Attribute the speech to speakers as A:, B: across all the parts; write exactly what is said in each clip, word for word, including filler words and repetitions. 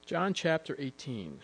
A: John chapter eighteen.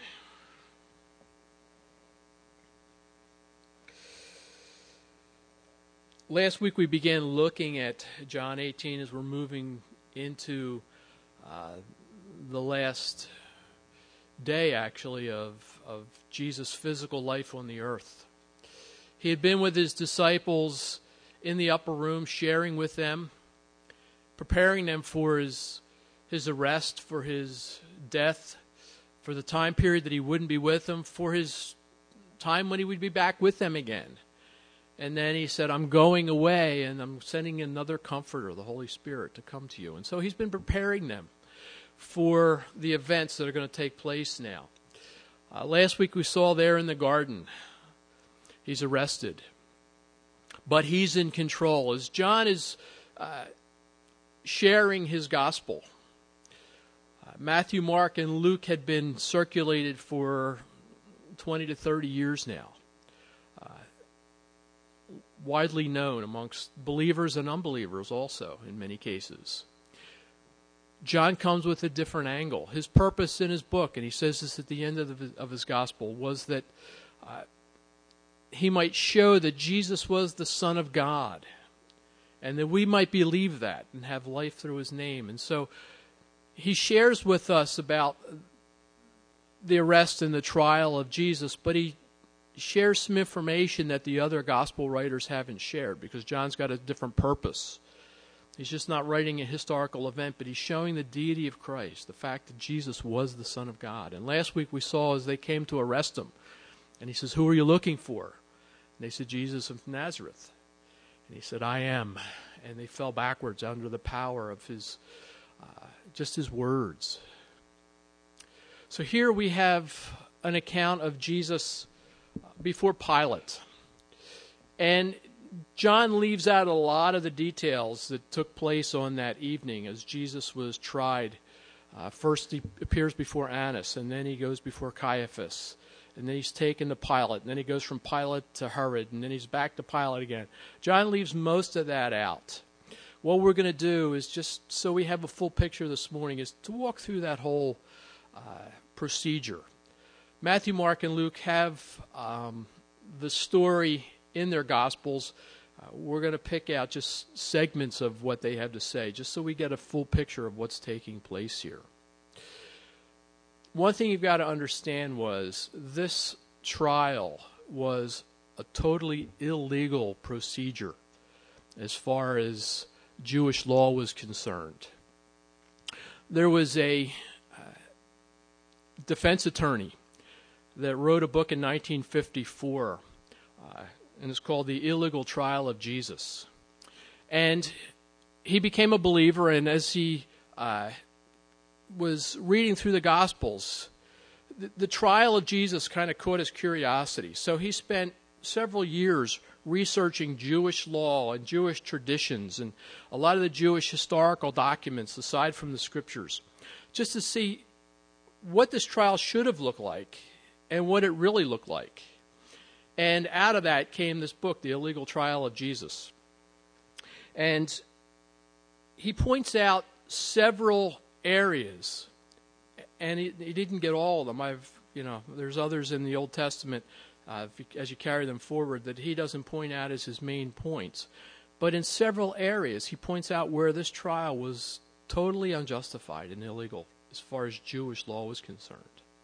A: Last week we began looking at John eighteen as we're moving into uh, the last day, actually, of, of Jesus' physical life on the earth. He had been with his disciples in the upper room, sharing with them, preparing them for his, his arrest, for his death, for the time period that he wouldn't be with them, for his time when he would be back with them again. And then he said, I'm going away and I'm sending another comforter, the Holy Spirit, to come to you. And so he's been preparing them for the events that are going to take place now. Uh, last week we saw there in the garden, he's arrested. But he's in control. As John is uh, sharing his gospel, uh, Matthew, Mark, and Luke had been circulated for twenty to thirty years now. Widely known amongst believers and unbelievers also in many cases. John comes with a different angle. His purpose in his book, and he says this at the end of, the, of his gospel, was that uh, he might show that Jesus was the Son of God and that we might believe that and have life through his name. And so he shares with us about the arrest and the trial of Jesus, but he shares some information that the other gospel writers haven't shared because John's got a different purpose. He's just not writing a historical event, but he's showing the deity of Christ, the fact that Jesus was the Son of God. And last week we saw as they came to arrest him, and he says, who are you looking for? And they said, Jesus of Nazareth. And he said, I am. And they fell backwards under the power of his, uh, just his words. So here we have an account of Jesus before Pilate. And John leaves out a lot of the details that took place on that evening as Jesus was tried. Uh, first he appears before Annas, and then he goes before Caiaphas, and then he's taken to Pilate, and then he goes from Pilate to Herod, and then he's back to Pilate again. John leaves most of that out. What we're going to do is just, so we have a full picture this morning, is to walk through that whole uh, procedure. Matthew, Mark, and Luke have um, the story in their Gospels. Uh, we're going to pick out just segments of what they have to say, just so we get a full picture of what's taking place here. One thing you've got to understand was this trial was a totally illegal procedure as far as Jewish law was concerned. There was a uh, defense attorney that wrote a book in nineteen fifty-four, uh, and it's called The Illegal Trial of Jesus. And he became a believer, and as he uh, was reading through the Gospels, the, the trial of Jesus kind of caught his curiosity. So he spent several years researching Jewish law and Jewish traditions and a lot of the Jewish historical documents aside from the Scriptures, just to see what this trial should have looked like and what it really looked like. And out of that came this book, The Illegal Trial of Jesus. And he points out several areas, and he, he didn't get all of them. I've, you know, there's others in the Old Testament, uh, if you, as you carry them forward, that he doesn't point out as his main points. But in several areas, he points out where this trial was totally unjustified and illegal as far as Jewish law was concerned.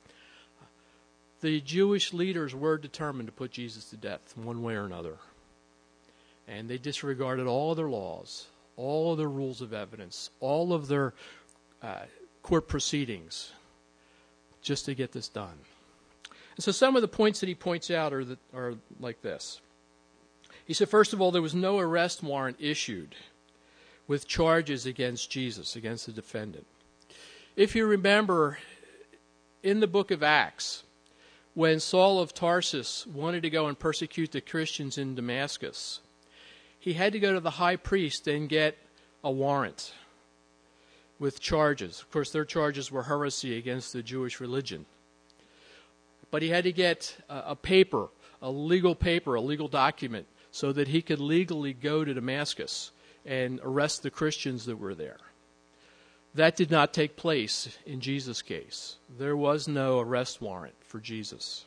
A: The Jewish leaders were determined to put Jesus to death one way or another. And they disregarded all of their laws, all of their rules of evidence, all of their uh, court proceedings just to get this done. And so some of the points that he points out are, that, are like this. He said, first of all, there was no arrest warrant issued with charges against Jesus, against the defendant. If you remember, in the book of Acts, when Saul of Tarsus wanted to go and persecute the Christians in Damascus, he had to go to the high priest and get a warrant with charges. Of course, their charges were heresy against the Jewish religion. But he had to get a, a paper, a legal paper, a legal document, so that he could legally go to Damascus and arrest the Christians that were there. That did not take place in Jesus' case. There was no arrest warrant for Jesus.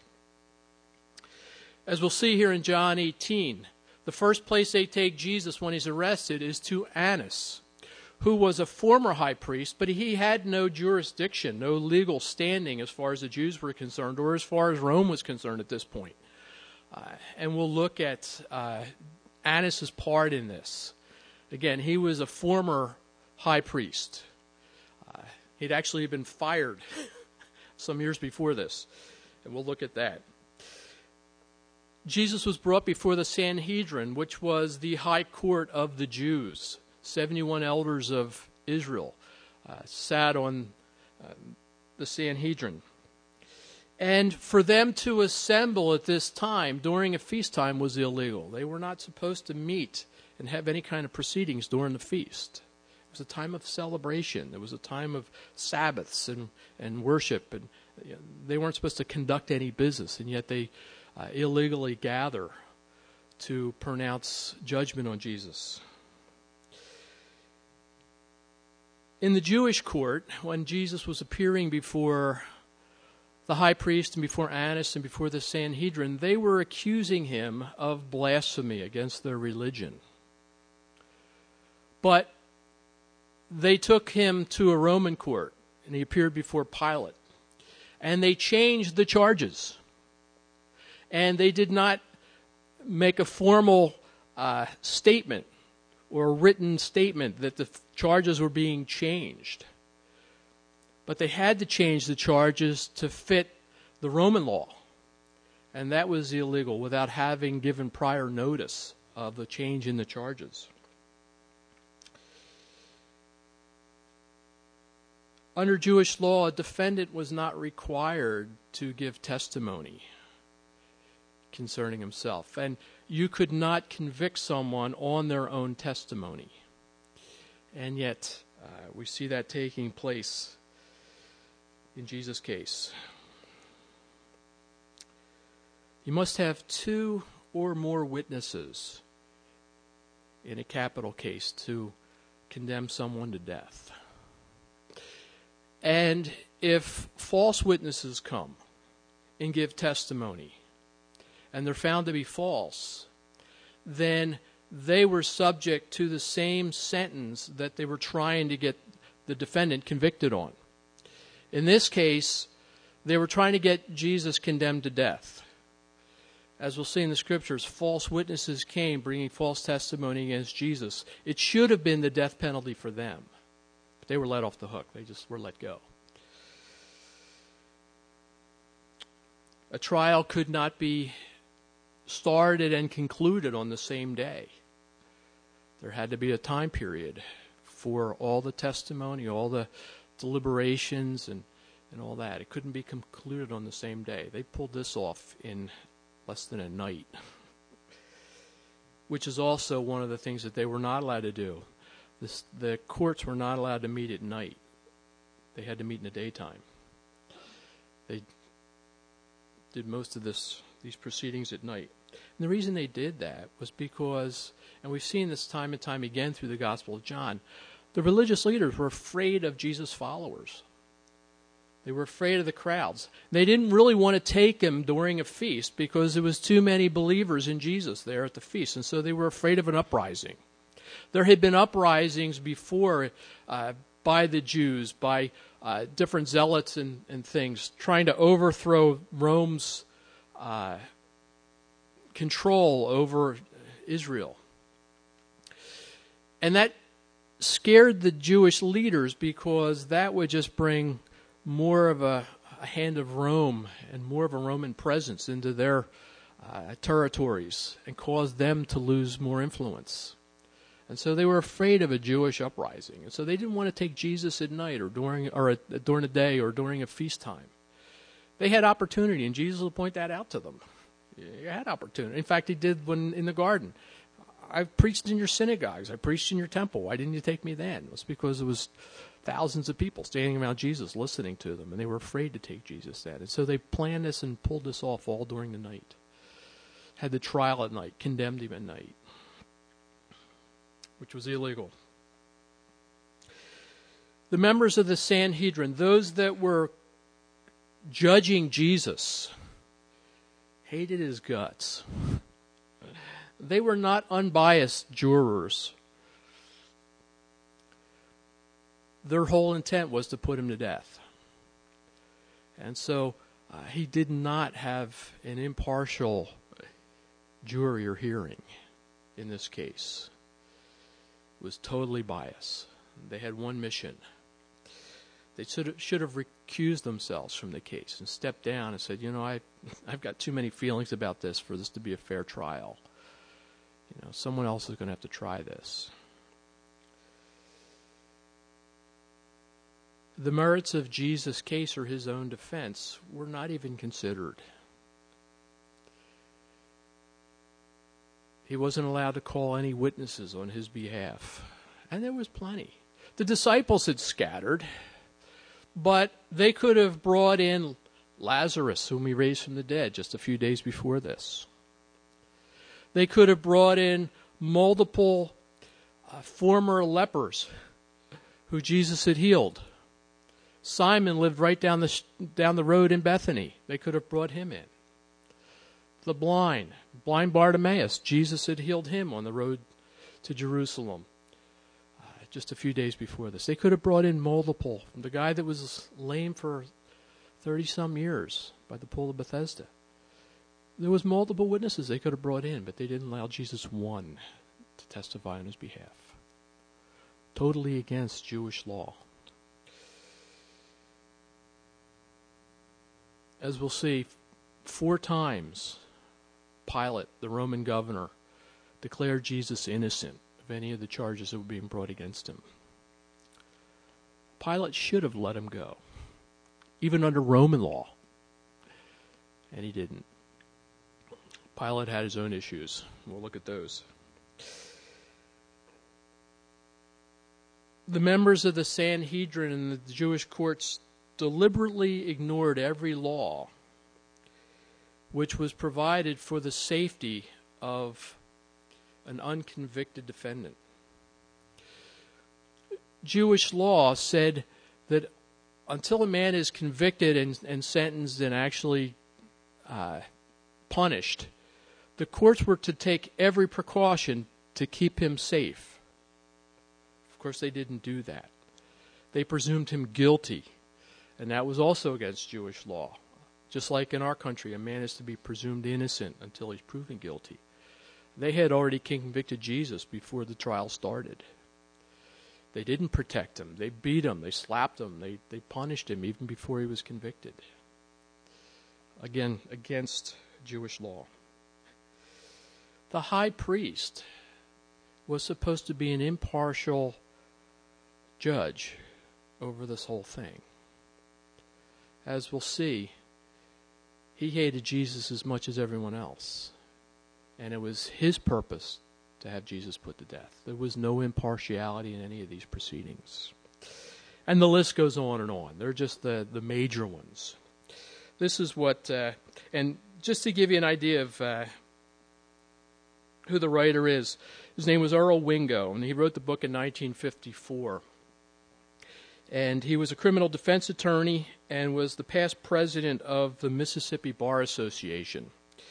A: As we'll see here in John eighteen, the first place they take Jesus when he's arrested is to Annas, who was a former high priest, but he had no jurisdiction, no legal standing as far as the Jews were concerned, or as far as Rome was concerned at this point. Uh, and we'll look at uh, Annas' part in this. Again, he was a former high priest. Uh, he'd actually been fired some years before this, and we'll look at that. Jesus was brought before the Sanhedrin, which was the high court of the Jews. seventy-one elders of Israel uh, sat on uh, the Sanhedrin. And for them to assemble at this time during a feast time was illegal. They were not supposed to meet and have any kind of proceedings during the feast. It was a time of celebration. It was a time of Sabbaths and, and worship. And you know, they weren't supposed to conduct any business, and yet they uh, illegally gather to pronounce judgment on Jesus. In the Jewish court, when Jesus was appearing before the high priest and before Annas and before the Sanhedrin, they were accusing him of blasphemy against their religion. But they took him to a Roman court, and he appeared before Pilate. And they changed the charges. And they did not make a formal uh, statement or a written statement that the charges were being changed. But they had to change the charges to fit the Roman law. And that was illegal without having given prior notice of the change in the charges. Under Jewish law, a defendant was not required to give testimony concerning himself. And you could not convict someone on their own testimony. And yet, uh, we see that taking place in Jesus' case. You must have two or more witnesses in a capital case to condemn someone to death. And if false witnesses come and give testimony, and they're found to be false, then they were subject to the same sentence that they were trying to get the defendant convicted on. In this case, they were trying to get Jesus condemned to death. As we'll see in the scriptures, false witnesses came bringing false testimony against Jesus. It should have been the death penalty for them. But they were let off the hook. They just were let go. A trial could not be started and concluded on the same day. There had to be a time period for all the testimony, all the deliberations, and, and all that. It couldn't be concluded on the same day. They pulled this off in less than a night, which is also one of the things that they were not allowed to do. This, the courts were not allowed to meet at night. They had to meet in the daytime. They did most of this these proceedings at night. And the reason they did that was because, and we've seen this time and time again through the Gospel of John, the religious leaders were afraid of Jesus' followers. They were afraid of the crowds. They didn't really want to take him during a feast because there was too many believers in Jesus there at the feast, and so they were afraid of an uprising. There had been uprisings before uh, by the Jews, by uh, different zealots and, and things, trying to overthrow Rome's uh, control over Israel. And that scared the Jewish leaders because that would just bring more of a, a hand of Rome and more of a Roman presence into their uh, territories and cause them to lose more influence. And so they were afraid of a Jewish uprising. And so they didn't want to take Jesus at night or during or at, during the day or during a feast time. They had opportunity, and Jesus will point that out to them. You had opportunity. In fact, he did when in the garden. I've preached in your synagogues. I preached in your temple. Why didn't you take me then? It was because there was thousands of people standing around Jesus listening to them, and they were afraid to take Jesus then. And so they planned this and pulled this off all during the night. Had the trial at night, condemned him at night, which was illegal. The members of the Sanhedrin, those that were judging Jesus, hated his guts. They were not unbiased jurors. Their whole intent was to put him to death. And so uh, he did not have an impartial jury or hearing in this case. It was totally biased. They had one mission. They should have, should have recused themselves from the case and stepped down and said, you know, I, I've got too many feelings about this for this to be a fair trial. You know, someone else is going to have to try this. The merits of Jesus' case or his own defense were not even considered. He wasn't allowed to call any witnesses on his behalf. And there was plenty. The disciples had scattered, but they could have brought in Lazarus, whom he raised from the dead just a few days before this. They could have brought in multiple uh, former lepers who Jesus had healed. Simon lived right down the down the road in Bethany. They could have brought him in. The blind, blind Bartimaeus, Jesus had healed him on the road to Jerusalem uh, just a few days before this. They could have brought in multiple. The guy that was lame for thirty-some years by the pool of Bethesda. There was multiple witnesses they could have brought in, but they didn't allow Jesus one to testify on his behalf. Totally against Jewish law. As we'll see, four times Pilate, the Roman governor, declared Jesus innocent of any of the charges that were being brought against him. Pilate should have let him go, even under Roman law, and he didn't. Pilate had his own issues. We'll look at those. The members of the Sanhedrin and the Jewish courts deliberately ignored every law which was provided for the safety of an unconvicted defendant. Jewish law said that until a man is convicted and, and sentenced and actually uh, punished, the courts were to take every precaution to keep him safe. Of course, they didn't do that. They presumed him guilty, and that was also against Jewish law. Just like in our country, a man is to be presumed innocent until he's proven guilty. They had already convicted Jesus before the trial started. They didn't protect him. They beat him. They slapped him. They, they punished him even before he was convicted. Again, against Jewish law. The high priest was supposed to be an impartial judge over this whole thing. As we'll see, he hated Jesus as much as everyone else. And it was his purpose to have Jesus put to death. There was no impartiality in any of these proceedings. And the list goes on and on. They're just the, the major ones. This is what, uh, and just to give you an idea of uh, who the writer is, his name was Earl Wingo, and he wrote the book in nineteen fifty-four. And he was a criminal defense attorney and was the past president of the Mississippi Bar Association.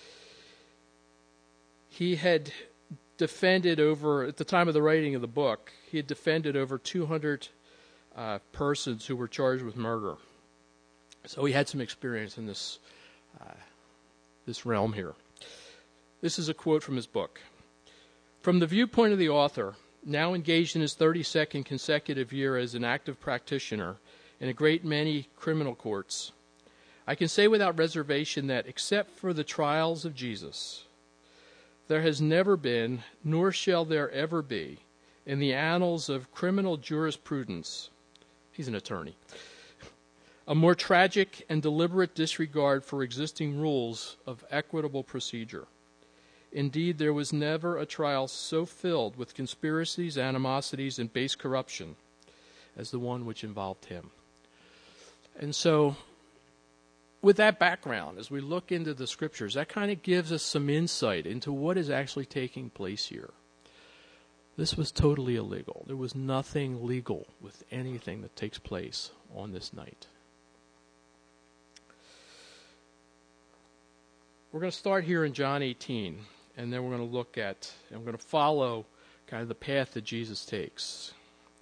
A: He had defended over, at the time of the writing of the book, he had defended over two hundred uh, persons who were charged with murder. So he had some experience in this, uh, this realm here. This is a quote from his book. From the viewpoint of the author, now engaged in his thirty-second consecutive year as an active practitioner in a great many criminal courts, I can say without reservation that except for the trials of Jesus, there has never been, nor shall there ever be, in the annals of criminal jurisprudence, he's an attorney, a more tragic and deliberate disregard for existing rules of equitable procedure. Indeed, there was never a trial so filled with conspiracies, animosities, and base corruption as the one which involved him. And so, with that background, as we look into the scriptures, that kind of gives us some insight into what is actually taking place here. This was totally illegal. There was nothing legal with anything that takes place on this night. We're going to start here in John eighteen, and then we're going to look at, and we're going to follow kind of the path that Jesus takes.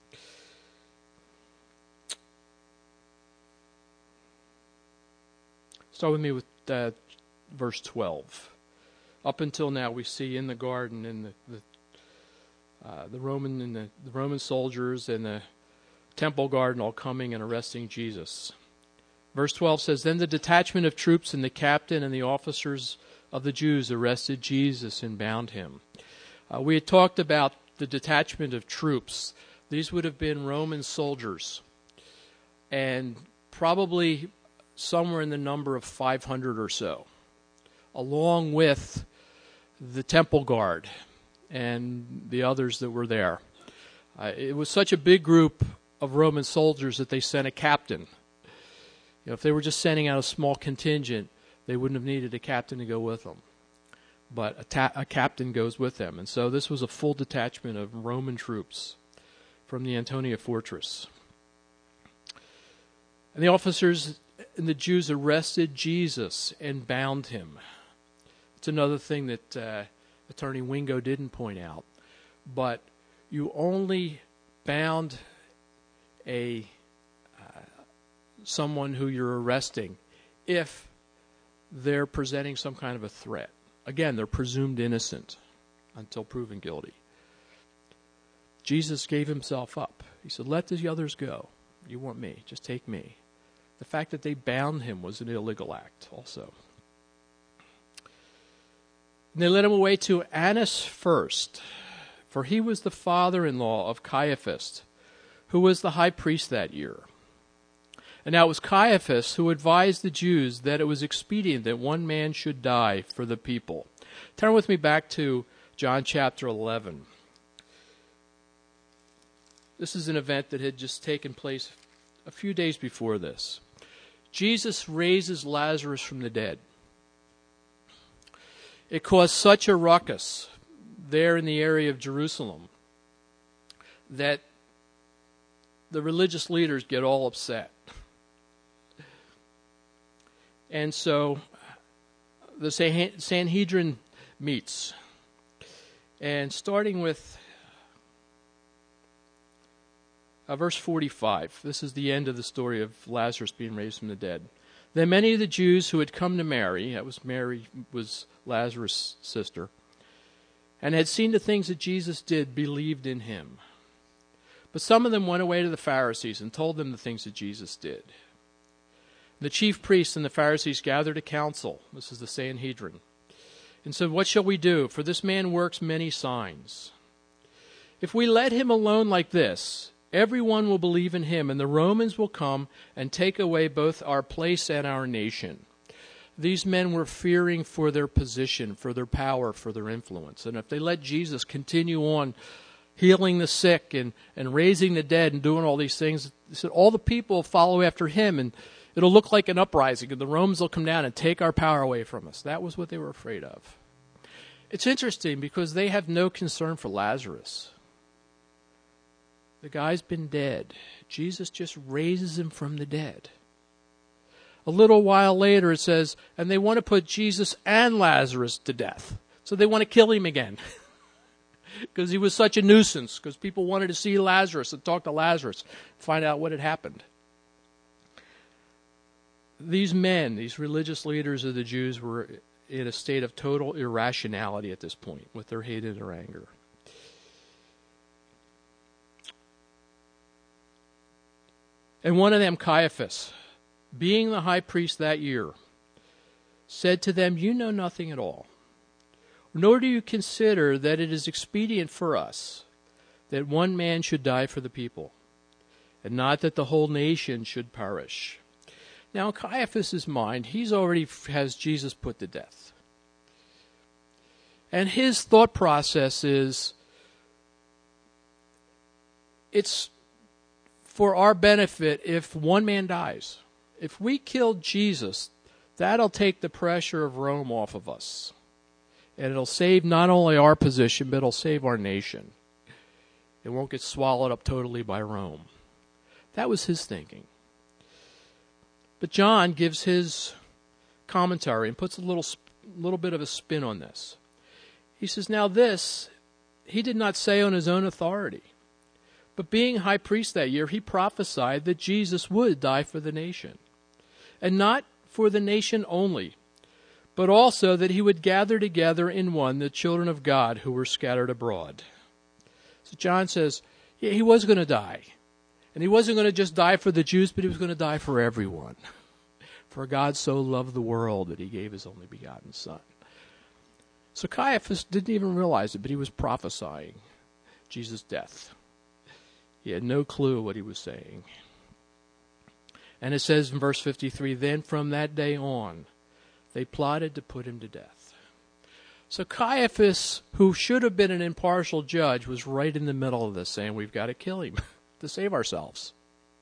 A: Start with me with uh, verse twelve. Up until now, we see in the garden, in the, the Uh, the Roman and the, the Roman soldiers and the temple guard all coming and arresting Jesus. Verse twelve says, "Then the detachment of troops and the captain and the officers of the Jews arrested Jesus and bound him." Uh, we had talked about the detachment of troops. These would have been Roman soldiers, and probably somewhere in the number of five hundred or so, along with the temple guard and the others that were there. Uh, it was such a big group of Roman soldiers that they sent a captain. You know, if they were just sending out a small contingent, they wouldn't have needed a captain to go with them. But a, ta- a captain goes with them. And so this was a full detachment of Roman troops from the Antonia fortress. And the officers and the Jews arrested Jesus and bound him. It's another thing that Uh, Attorney Wingo didn't point out, but you only bound a uh, someone who you're arresting if they're presenting some kind of a threat. Again, they're presumed innocent until proven guilty. Jesus gave himself up. He said, "Let the others go. You want me, just take me." The fact that they bound him was an illegal act also. And they led him away to Annas first, for he was the father-in-law of Caiaphas, who was the high priest that year. And now it was Caiaphas who advised the Jews that it was expedient that one man should die for the people. Turn with me back to John chapter eleven. This is an event that had just taken place a few days before this. Jesus raises Lazarus from the dead. It caused such a ruckus there in the area of Jerusalem that the religious leaders get all upset. And so the Sanhedrin meets. And starting with uh, verse forty-five, this is the end of the story of Lazarus being raised from the dead. "Then many of the Jews who had come to Mary," that was Mary was Lazarus' sister, "and had seen the things that Jesus did, believed in him. But some of them went away to the Pharisees and told them the things that Jesus did. The chief priests and the Pharisees gathered a council," this is the Sanhedrin, "and said, 'What shall we do? For this man works many signs. If we let him alone like this, everyone will believe in him, and the Romans will come and take away both our place and our nation.' These men were fearing for their position, for their power, for their influence. And if they let Jesus continue on healing the sick and, and raising the dead and doing all these things, they said all the people will follow after him, and it'll look like an uprising, and the Romans will come down and take our power away from us." That was what they were afraid of. It's interesting because they have no concern for Lazarus. The guy's been dead. Jesus just raises him from the dead. A little while later it says, and they want to put Jesus and Lazarus to death. So they want to kill him again. Because he was such a nuisance. Because people wanted to see Lazarus and talk to Lazarus. Find out what had happened. These men, these religious leaders of the Jews, were in a state of total irrationality at this point with their hate and their anger. And one of them, Caiaphas, being the high priest that year, said to them, "You know nothing at all, nor do you consider that it is expedient for us that one man should die for the people, and not that the whole nation should perish." Now, in Caiaphas' mind, he's already has Jesus put to death. And his thought process is, it's for our benefit if one man dies. If we kill Jesus, that'll take the pressure of Rome off of us. And it'll save not only our position, but it'll save our nation. It won't get swallowed up totally by Rome. That was his thinking. But John gives his commentary and puts a little, little bit of a spin on this. He says, now this, he did not say on his own authority. But being high priest that year, he prophesied that Jesus would die for the nation. And not for the nation only, but also that he would gather together in one the children of God who were scattered abroad. So John says, yeah, he was going to die. And he wasn't going to just die for the Jews, but he was going to die for everyone. For God so loved the world that he gave his only begotten Son. So Caiaphas didn't even realize it, but he was prophesying Jesus' death. He had no clue what he was saying. And it says in verse fifty-three, then from that day on, they plotted to put him to death. So Caiaphas, who should have been an impartial judge, was right in the middle of this, saying, we've got to kill him to save ourselves.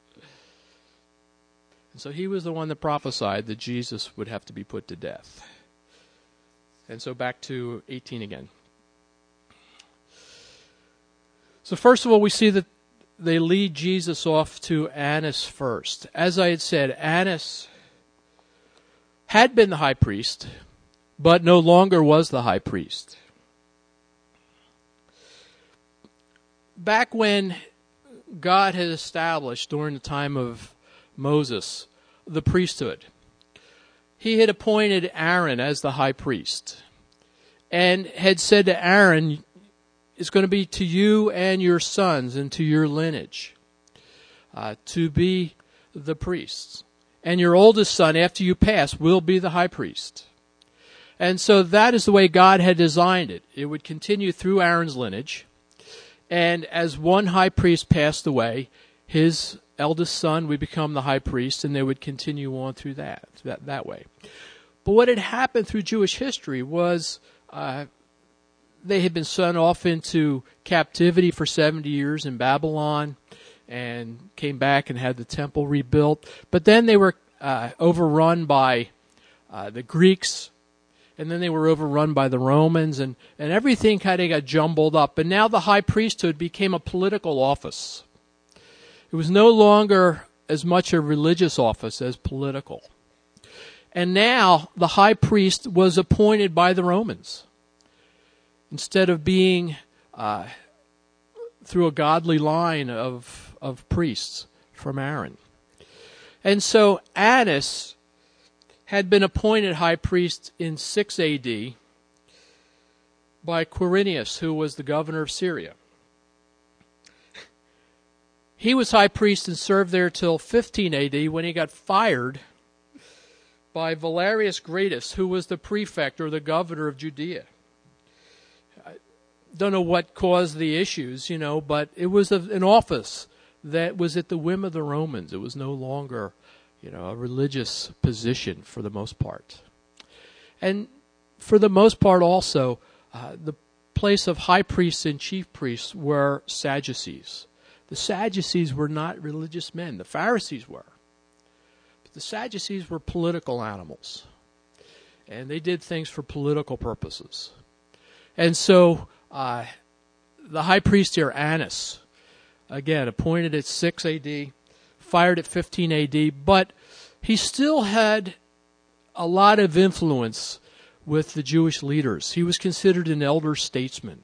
A: And so he was the one that prophesied that Jesus would have to be put to death. And so back to eighteen again. So first of all, we see that they lead Jesus off to Annas first. As I had said, Annas had been the high priest, but no longer was the high priest. Back when God had established, during the time of Moses, the priesthood, he had appointed Aaron as the high priest and had said to Aaron, it's going to be to you and your sons and to your lineage uh, to be the priests. And your oldest son, after you pass, will be the high priest. And so that is the way God had designed it. It would continue through Aaron's lineage. And as one high priest passed away, his eldest son would become the high priest, and they would continue on through that, that, that way. But what had happened through Jewish history was uh, they had been sent off into captivity for seventy years in Babylon and came back and had the temple rebuilt. But then they were uh, overrun by uh, the Greeks, and then they were overrun by the Romans, and, and everything kind of got jumbled up. And now the high priesthood became a political office. It was no longer as much a religious office as political. And now the high priest was appointed by the Romans instead of being uh, through a godly line of, of priests from Aaron. And so Annas had been appointed high priest in six A D by Quirinius, who was the governor of Syria. He was high priest and served there till fifteen A D when he got fired by Valerius Gratus, who was the prefect or the governor of Judea. I don't know what caused the issues, you know, but it was a, an office that was at the whim of the Romans. It was no longer, you know, a religious position for the most part. And for the most part also, uh, the place of high priests and chief priests were Sadducees. The Sadducees were not religious men. The Pharisees were. But the Sadducees were political animals. And they did things for political purposes. And so uh, the high priest here, Annas, again, appointed at six A D, fired at fifteen A D, but he still had a lot of influence with the Jewish leaders. He was considered an elder statesman.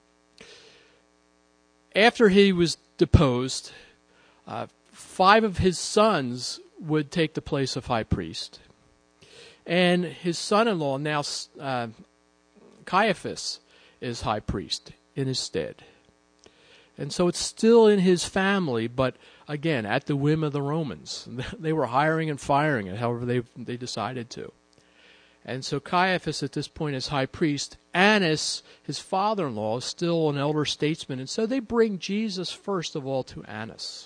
A: After he was deposed, uh, five of his sons would take the place of high priest. And his son-in-law, now uh, Caiaphas, is high priest in his stead. And so it's still in his family, but again, at the whim of the Romans. They were hiring and firing it however they they decided to. And so Caiaphas at this point is high priest. Annas, his father-in-law, is still an elder statesman. And so they bring Jesus first of all to Annas.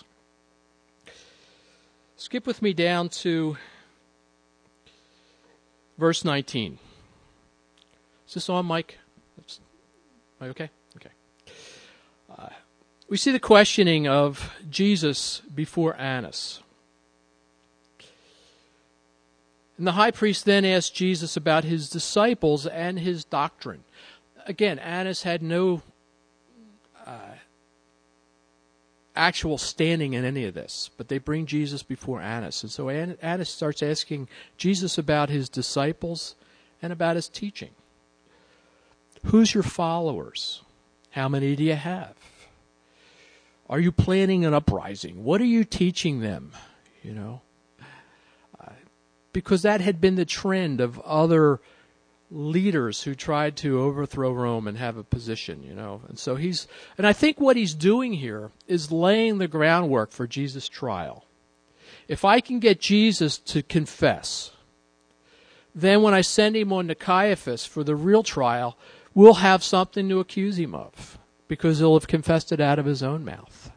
A: Skip with me down to verse nineteen. Is this on, Mike? Am I okay? Okay. Uh, we see the questioning of Jesus before Annas. And the high priest then asked Jesus about his disciples and his doctrine. Again, Annas had no uh, actual standing in any of this, but they bring Jesus before Annas. And so Annas starts asking Jesus about his disciples and about his teaching. Who's your followers? How many do you have? Are you planning an uprising? What are you teaching them? You know, uh, because that had been the trend of other leaders who tried to overthrow Rome and have a position, you know. And so he's, and I think what he's doing here is laying the groundwork for Jesus' trial. If I can get Jesus to confess, then when I send him on to Caiaphas for the real trial, we'll have something to accuse him of, because he'll have confessed it out of his own mouth.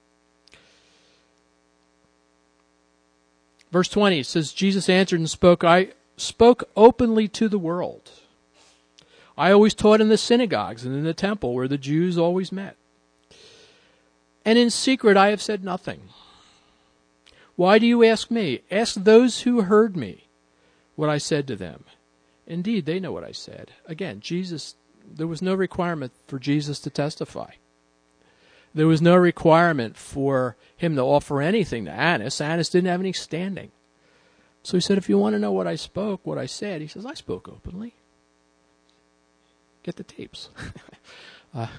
A: Verse twenty says, Jesus answered and spoke, I spoke openly to the world. I always taught in the synagogues and in the temple where the Jews always met. And in secret I have said nothing. Why do you ask me? Ask those who heard me what I said to them. Indeed, they know what I said. Again, Jesus, there was no requirement for Jesus to testify. There was no requirement for him to offer anything to Annas. Annas didn't have any standing. So he said, if you want to know what I spoke, what I said, he says, I spoke openly. Get the tapes. uh,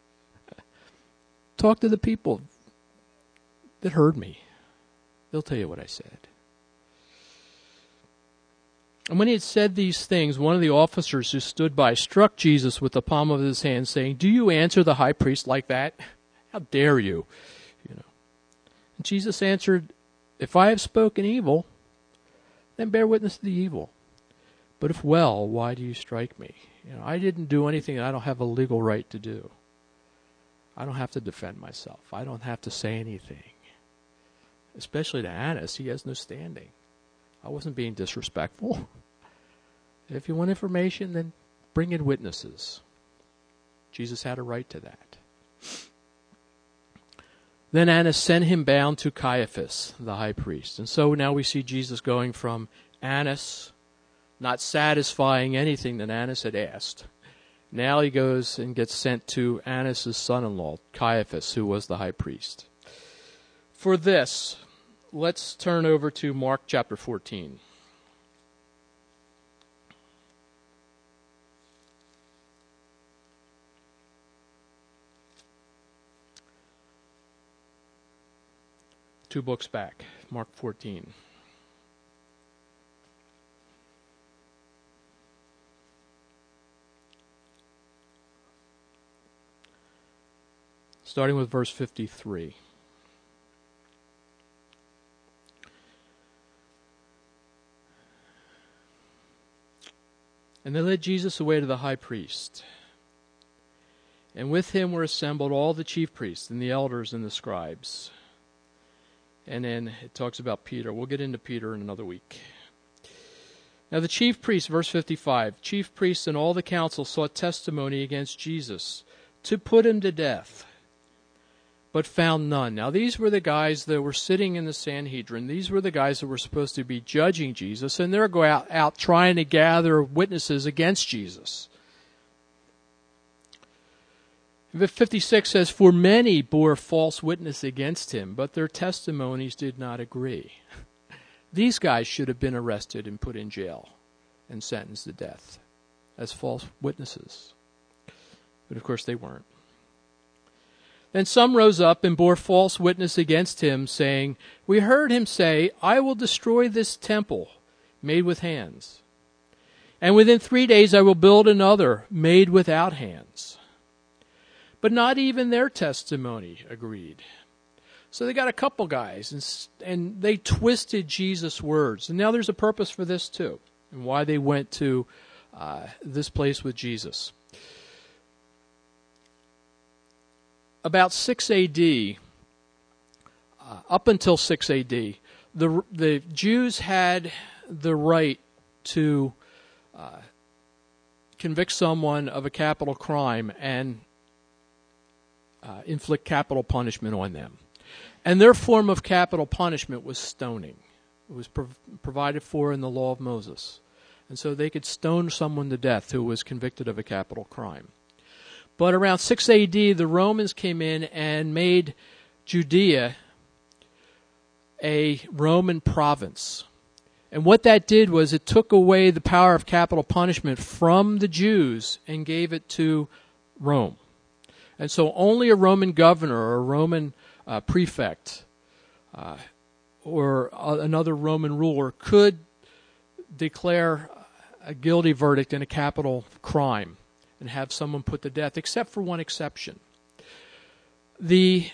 A: talk to the people that heard me. They'll tell you what I said. And when he had said these things, one of the officers who stood by struck Jesus with the palm of his hand, saying, do you answer the high priest like that? How dare you? You know. And Jesus answered, if I have spoken evil, then bear witness to the evil. But if well, why do you strike me? You know, I didn't do anything that I don't have a legal right to do. I don't have to defend myself. I don't have to say anything. Especially to Annas, he has no standing. I wasn't being disrespectful. If you want information, then bring in witnesses. Jesus had a right to that. Then Annas sent him bound to Caiaphas, the high priest. And so now we see Jesus going from Annas, not satisfying anything that Annas had asked. Now he goes and gets sent to Annas' son-in-law, Caiaphas, who was the high priest. For this, let's turn over to Mark chapter fourteen. Two books back, Mark fourteen. Starting with verse fifty-three. And they led Jesus away to the high priest. And with him were assembled all the chief priests and the elders and the scribes. And then it talks about Peter. We'll get into Peter in another week. Now the chief priests, verse fifty-five, chief priests and all the council sought testimony against Jesus to put him to death, but found none. Now these were the guys that were sitting in the Sanhedrin. These were the guys that were supposed to be judging Jesus, and they're going out, out trying to gather witnesses against Jesus. fifty-six says, for many bore false witness against him, but their testimonies did not agree. These guys should have been arrested and put in jail and sentenced to death as false witnesses. But of course they weren't. Then some rose up and bore false witness against him, saying, we heard him say, I will destroy this temple made with hands, and within three days I will build another made without hands. But not even their testimony agreed. So they got a couple guys, and, and they twisted Jesus' words. And now there's a purpose for this too, and why they went to uh, this place with Jesus. About six A D, uh, up until six A D, the the Jews had the right to uh, convict someone of a capital crime and uh, inflict capital punishment on them. And their form of capital punishment was stoning. It was prov- provided for in the law of Moses. And so they could stone someone to death who was convicted of a capital crime. But around six A D, the Romans came in and made Judea a Roman province. And what that did was it took away the power of capital punishment from the Jews and gave it to Rome. And so only a Roman governor or a Roman uh, prefect uh, or uh, another Roman ruler could declare a guilty verdict in a capital crime and have someone put to death, except for one exception. The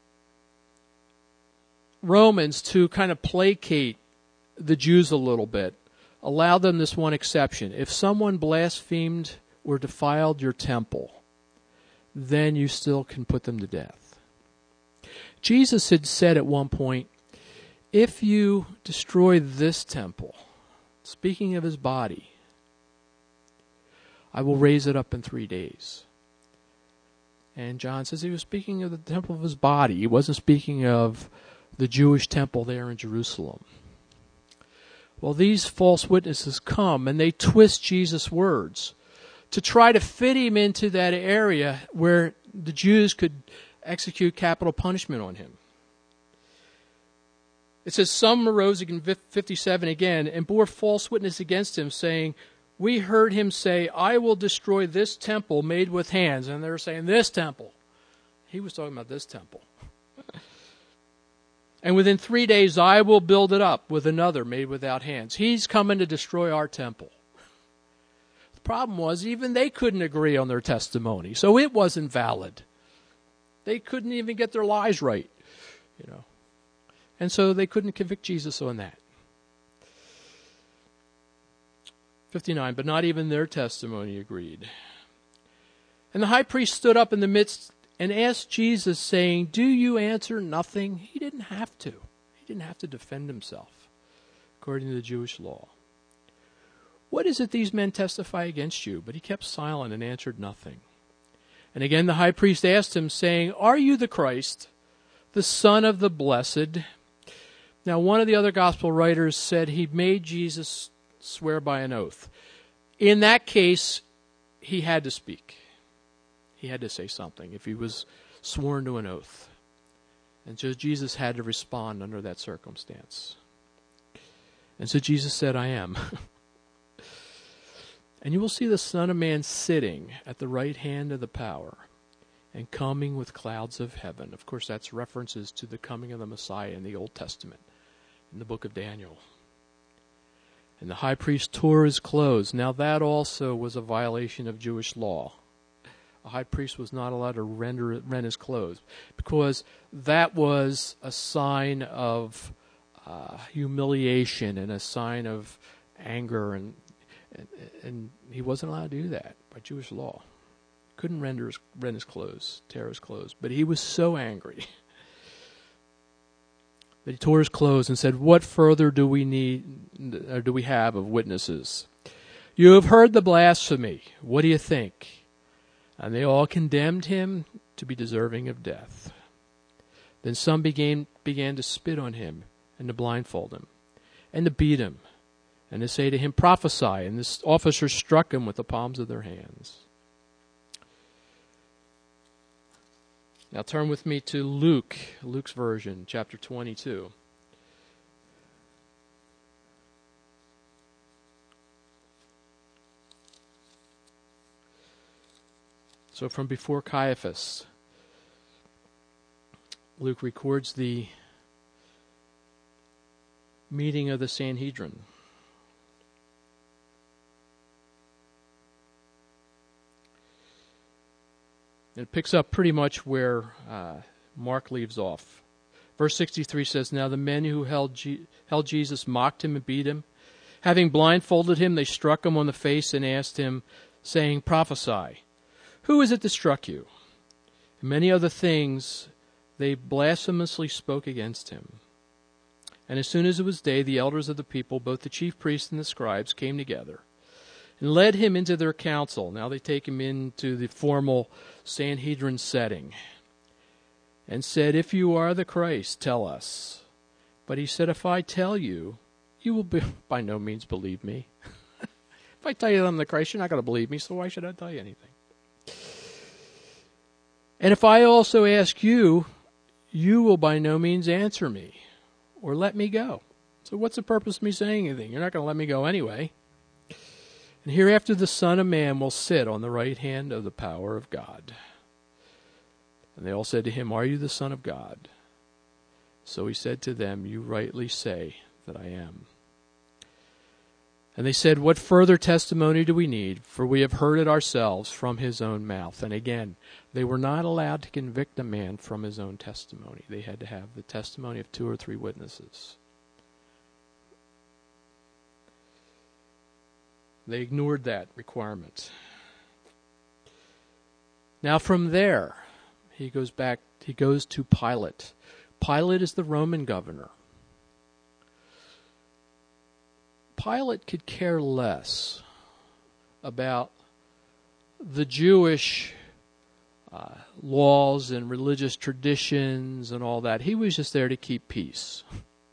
A: Romans, to kind of placate the Jews a little bit, allowed them this one exception. If someone blasphemed or defiled your temple, then you still can put them to death. Jesus had said at one point, if you destroy this temple, speaking of his body, I will raise it up in three days. And John says he was speaking of the temple of his body. He wasn't speaking of the Jewish temple there in Jerusalem. Well, these false witnesses come and they twist Jesus' words to try to fit him into that area where the Jews could execute capital punishment on him. It says, some arose in fifty-seven again and bore false witness against him, saying, we heard him say, I will destroy this temple made with hands. And they were saying, this temple. He was talking about this temple. And within three days I will build it up with another made without hands. He's coming to destroy our temple. The problem was even they couldn't agree on their testimony, so it wasn't valid. They couldn't even get their lies right, you know. And so they couldn't convict Jesus on that. fifty-nine, but not even their testimony agreed. And the high priest stood up in the midst and asked Jesus, saying, do you answer nothing? He didn't have to. He didn't have to defend himself, according to the Jewish law. What is it these men testify against you? But he kept silent and answered nothing. And again the high priest asked him, saying, are you the Christ, the Son of the Blessed? Now one of the other gospel writers said he made Jesus swear by an oath. In that case, he had to speak. He had to say something if he was sworn to an oath. And so Jesus had to respond under that circumstance. And so Jesus said, I am. And you will see the Son of Man sitting at the right hand of the power and coming with clouds of heaven. Of course, that's references to the coming of the Messiah in the Old Testament, in the book of Daniel. And the high priest tore his clothes. Now that also was a violation of Jewish law. A high priest was not allowed to render, rend his clothes because that was a sign of uh, humiliation and a sign of anger, and, and and he wasn't allowed to do that by Jewish law. Couldn't render his, rend his clothes, tear his clothes. But he was so angry that he tore his clothes and said, what further do we need, or do we have of witnesses? You have heard the blasphemy. What do you think? And they all condemned him to be deserving of death. Then some began, began to spit on him and to blindfold him and to beat him and to say to him, prophesy. And the officers struck him with the palms of their hands. Now turn with me to Luke, Luke's version, chapter twenty-two. So from before Caiaphas, Luke records the meeting of the Sanhedrin. It picks up pretty much where uh, Mark leaves off. Verse sixty-three says, now the men who held, Je- held Jesus mocked him and beat him. Having blindfolded him, they struck him on the face and asked him, saying, prophesy. Who is it that struck you? And many other things they blasphemously spoke against him. And as soon as it was day, the elders of the people, both the chief priests and the scribes, came together and led him into their council. Now they take him into the formal Sanhedrin setting and said, if you are the Christ, tell us. But he said, if I tell you, you will be, by no means believe me. If I tell you that I'm the Christ, you're not going to believe me, so why should I tell you anything? And if I also ask you, you will by no means answer me or let me go. So what's the purpose of me saying anything? You're not going to let me go anyway. And hereafter the Son of Man will sit on the right hand of the power of God. And they all said to him, Are you the Son of God? So he said to them, You rightly say that I am. And they said, What further testimony do we need? For we have heard it ourselves from his own mouth. And again, they were not allowed to convict a man from his own testimony. They had to have the testimony of two or three witnesses. They ignored that requirement. Now from there, he goes back, he goes to Pilate. Pilate is the Roman governor. Pilate could care less about the Jewish uh, laws and religious traditions and all that. He was just there to keep peace.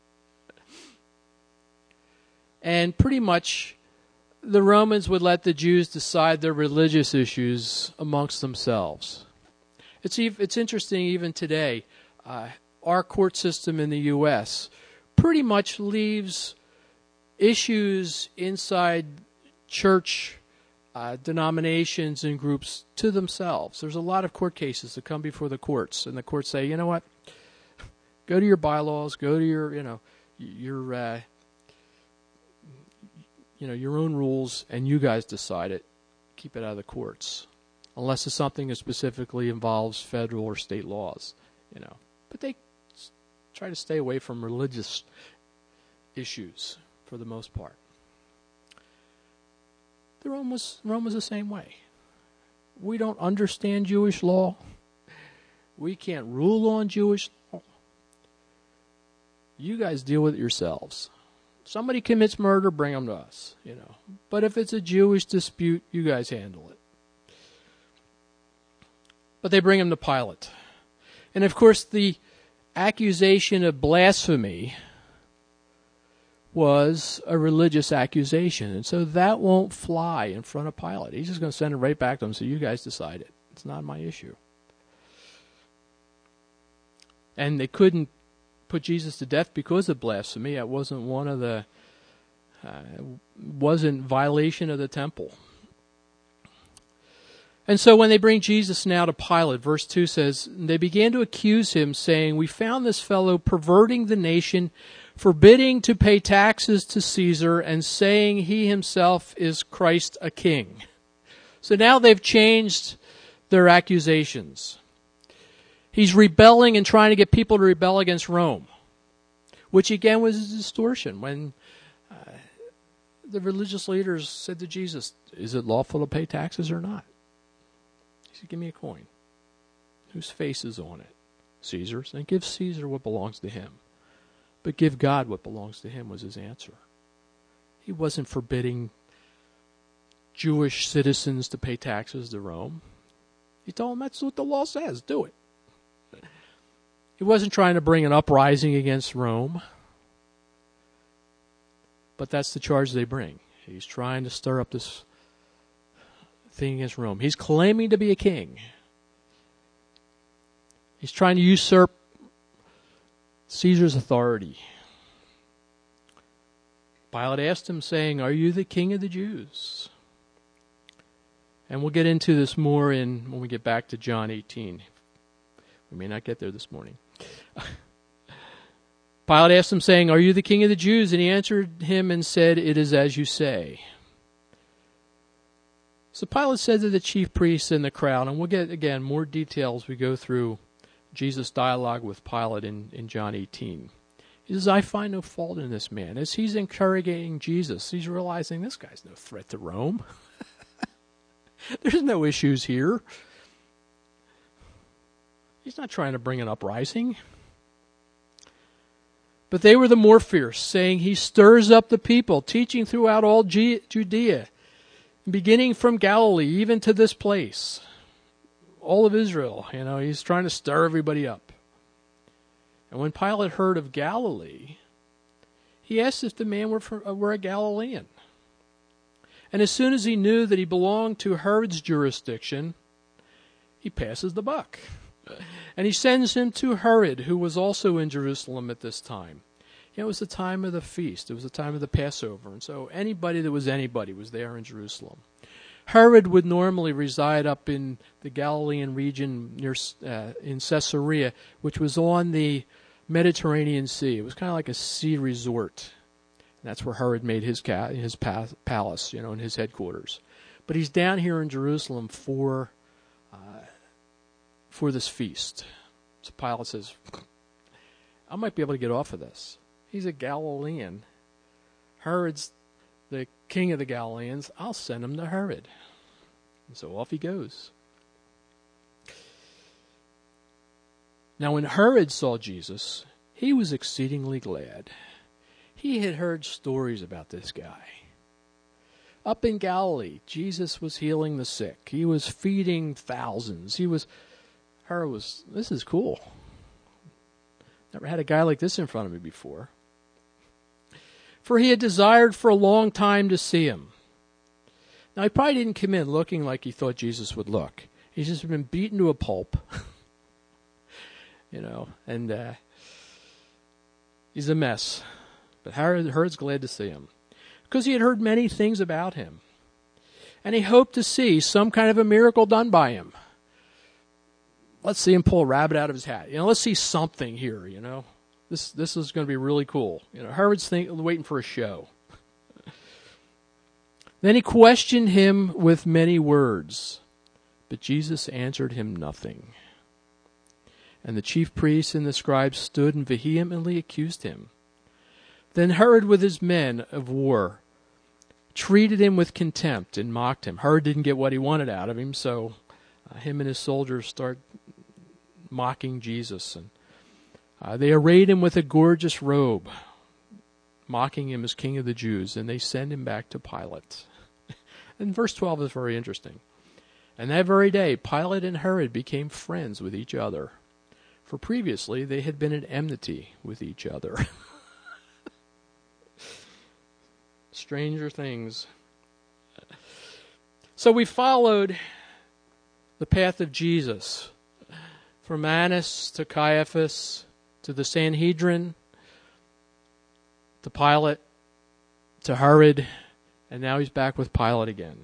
A: And pretty much the Romans would let the Jews decide their religious issues amongst themselves. It's it's interesting even today. Uh, our court system in the U S pretty much leaves issues inside church uh, denominations and groups to themselves. There's a lot of court cases that come before the courts, and the courts say, you know what, go to your bylaws, go to your, you know, your, uh, you know, your own rules, and you guys decide it. Keep it out of the courts, unless it's something that specifically involves federal or state laws, you know. But they try to stay away from religious issues for the most part. The Rome was Rome was the same way. We don't understand Jewish law. We can't rule on Jewish law. You guys deal with it yourselves. Somebody commits murder, bring them to us, you know. But if it's a Jewish dispute, you guys handle it. But they bring him to Pilate. And of course, the accusation of blasphemy was a religious accusation. And so that won't fly in front of Pilate. He's just going to send it right back to them, so you guys decide it. It's not my issue. And they couldn't put Jesus to death because of blasphemy. It wasn't one of the, uh, wasn't violation of the temple. And so when they bring Jesus now to Pilate, verse two says, they began to accuse him, saying, We found this fellow perverting the nation, forbidding to pay taxes to Caesar, and saying he himself is Christ a king. So now they've changed their accusations. He's rebelling and trying to get people to rebel against Rome, which again was a distortion. When uh, the religious leaders said to Jesus, Is it lawful to pay taxes or not? He said, Give me a coin. Whose face is on it? Caesar's. And give Caesar what belongs to him. But give God what belongs to him was his answer. He wasn't forbidding Jewish citizens to pay taxes to Rome. He told them that's what the law says. Do it. He wasn't trying to bring an uprising against Rome. But that's the charge they bring. He's trying to stir up this thing against Rome. He's claiming to be a king. He's trying to usurp Caesar's authority. Pilate asked him, saying, Are you the king of the Jews? And we'll get into this more in when we get back to John eighteen. We may not get there this morning. Pilate asked him, saying, Are you the king of the Jews? And he answered him and said, It is as you say. So Pilate said to the chief priests and the crowd, and we'll get, again, more details as we go through Jesus' dialogue with Pilate in, in John eighteen. He says, I find no fault in this man. As he's interrogating Jesus, he's realizing this guy's no threat to Rome. There's no issues here. He's not trying to bring an uprising. But they were the more fierce, saying, He stirs up the people, teaching throughout all Judea, beginning from Galilee, even to this place. All of Israel, you know, he's trying to stir everybody up. And when Pilate heard of Galilee, he asked if the man were, for, uh, were a Galilean. And as soon as he knew that he belonged to Herod's jurisdiction, he passes the buck. And he sends him to Herod, who was also in Jerusalem at this time. You know, it was the time of the feast. It was the time of the Passover. And so anybody that was anybody was there in Jerusalem. Herod would normally reside up in the Galilean region near uh, in Caesarea, which was on the Mediterranean Sea. It was kind of like a sea resort. And that's where Herod made his ca- his pa- palace, you know, and his headquarters. But he's down here in Jerusalem for uh, for this feast. So Pilate says, I might be able to get off of this. He's a Galilean. Herod's the king of the Galileans. I'll send him to Herod. And so off he goes. Now when Herod saw Jesus, he was exceedingly glad. He had heard stories about this guy. Up in Galilee, Jesus was healing the sick. He was feeding thousands. He was, Herod was, this is cool. Never had a guy like this in front of me before. For he had desired for a long time to see him. Now, he probably didn't come in looking like he thought Jesus would look. He's just been beaten to a pulp. you know, and uh, he's a mess. But Herod, Herod's glad to see him, because he had heard many things about him. And he hoped to see some kind of a miracle done by him. Let's see him pull a rabbit out of his hat. You know, let's see something here, you know. This this is going to be really cool. You know, Herod's think, waiting for a show. Then he questioned him with many words, but Jesus answered him nothing. And the chief priests and the scribes stood and vehemently accused him. Then Herod with his men of war treated him with contempt and mocked him. Herod didn't get what he wanted out of him, so uh, him and his soldiers start mocking Jesus. And Uh, they arrayed him with a gorgeous robe, mocking him as king of the Jews, and they send him back to Pilate. And verse twelve is very interesting. And that very day, Pilate and Herod became friends with each other, for previously they had been at enmity with each other. Stranger things. So we followed the path of Jesus, from Annas to Caiaphas, to the Sanhedrin, to Pilate, to Herod, and now he's back with Pilate again.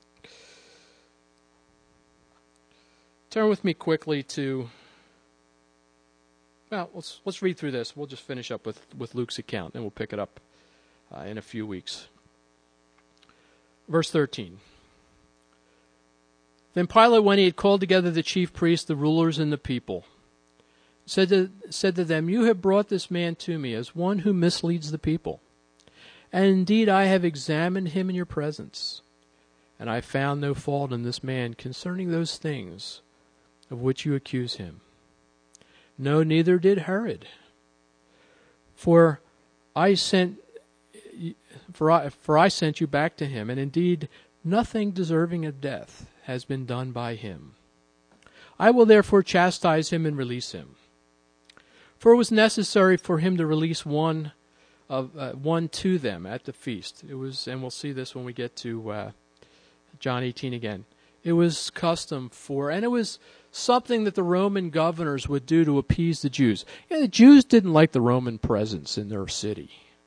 A: Turn with me quickly to, well, let's let's read through this. We'll just finish up with, with Luke's account, and we'll pick it up uh, in a few weeks. Verse thirteen. Then Pilate, when he had called together the chief priests, the rulers, and the people, said to, said to them, You have brought this man to me as one who misleads the people. And indeed I have examined him in your presence, and I found no fault in this man concerning those things of which you accuse him. No, neither did Herod. For I sent for I, for I sent you back to him, and indeed nothing deserving of death has been done by him. I will therefore chastise him and release him. For it was necessary for him to release one of uh, one to them at the feast. It was, and we'll see this when we get to uh, John eighteen again. It was custom for, and it was something that the Roman governors would do to appease the Jews. You know, the Jews didn't like the Roman presence in their city.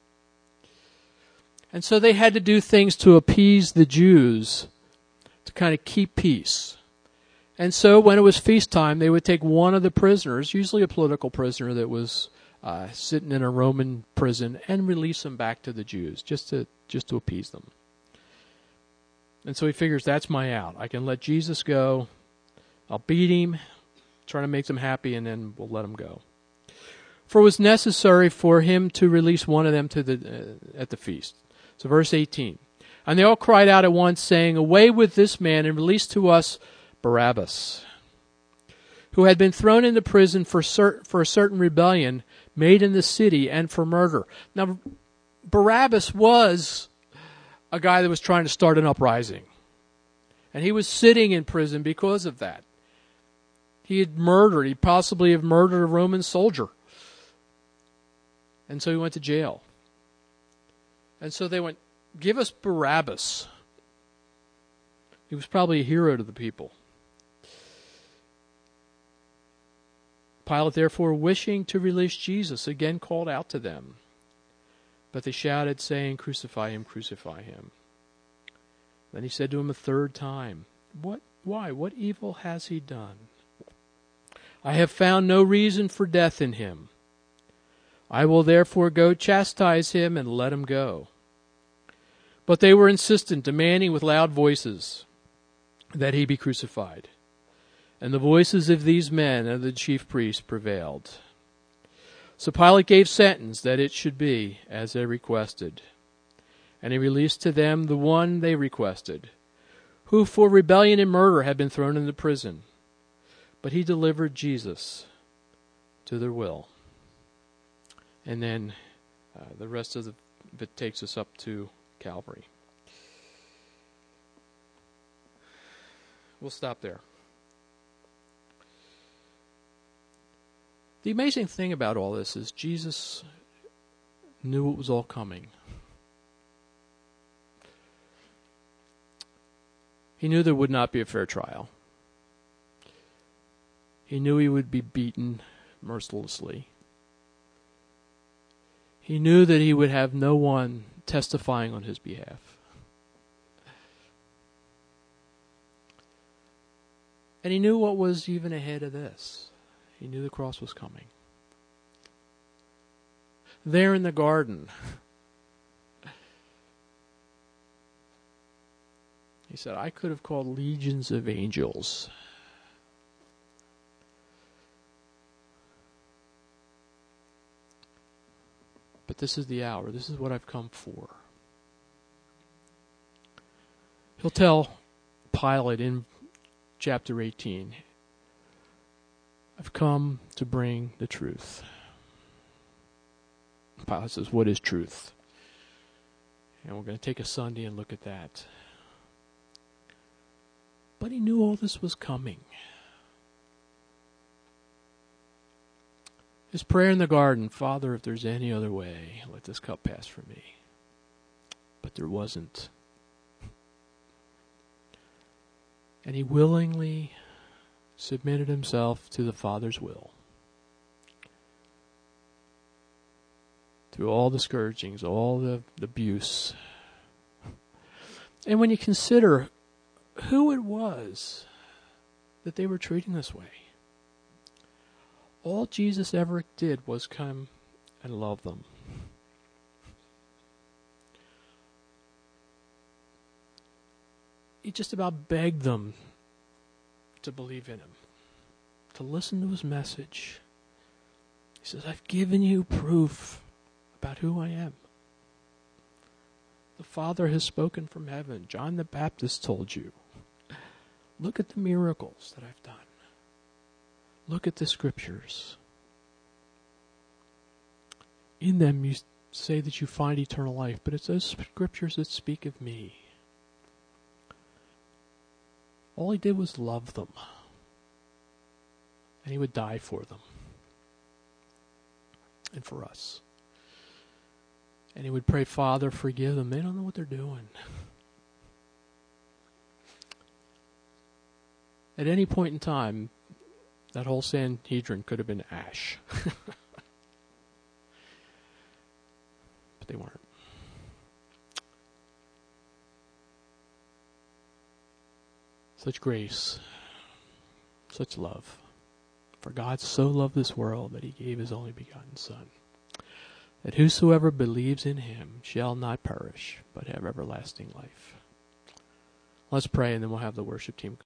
A: And so they had to do things to appease the Jews to kind of keep peace. And so when it was feast time, they would take one of the prisoners, usually a political prisoner that was uh, sitting in a Roman prison, and release him back to the Jews, just to just to appease them. And so he figures, that's my out. I can let Jesus go. I'll beat him, try to make them happy, and then we'll let him go. For it was necessary for him to release one of them to the uh, at the feast. So verse eighteen. And they all cried out at once, saying, Away with this man, and release to us Barabbas, who had been thrown into prison for, cert- for a certain rebellion made in the city and for murder. Now, Barabbas was a guy that was trying to start an uprising. And he was sitting in prison because of that. He had murdered, he possibly have murdered a Roman soldier. And so he went to jail. And so they went, give us Barabbas. He was probably a hero to the people. Pilate, therefore, wishing to release Jesus, again called out to them. But they shouted, saying, Crucify him, crucify him. Then he said to him a third time, What? Why? What evil has he done? I have found no reason for death in him. I will therefore go chastise him and let him go. But they were insistent, demanding with loud voices that he be crucified. And the voices of these men and the chief priests prevailed. So Pilate gave sentence that it should be as they requested. And he released to them the one they requested, who for rebellion and murder had been thrown into prison. But he delivered Jesus to their will. And then uh, the rest of the, it takes us up to Calvary. We'll stop there. The amazing thing about all this is Jesus knew it was all coming. He knew there would not be a fair trial. He knew he would be beaten mercilessly. He knew that he would have no one testifying on his behalf. And he knew what was even ahead of this. He knew the cross was coming. There in the garden, he said, I could have called legions of angels. But this is the hour. This is what I've come for. He'll tell Pilate in chapter eighteen, I've come to bring the truth. Pilate says, what is truth? And we're going to take a Sunday and look at that. But he knew all this was coming. His prayer in the garden, Father, if there's any other way, let this cup pass from me. But there wasn't. And he willingly submitted himself to the Father's will. Through all the scourgings, all the, the abuse. And when you consider who it was that they were treating this way, all Jesus ever did was come and love them. He just about begged them to believe in him, to listen to his message. He says, I've given you proof about who I am. The Father has spoken from heaven. John the Baptist told you. Look at the miracles that I've done. Look at the scriptures. In them you say that you find eternal life, but it's those scriptures that speak of me. All he did was love them. And he would die for them. And for us. And he would pray, Father, forgive them. They don't know what they're doing. At any point in time, that whole Sanhedrin could have been ash. But they weren't. Such grace, such love. For God so loved this world that he gave his only begotten Son, that whosoever believes in him shall not perish, but have everlasting life. Let's pray, and then we'll have the worship team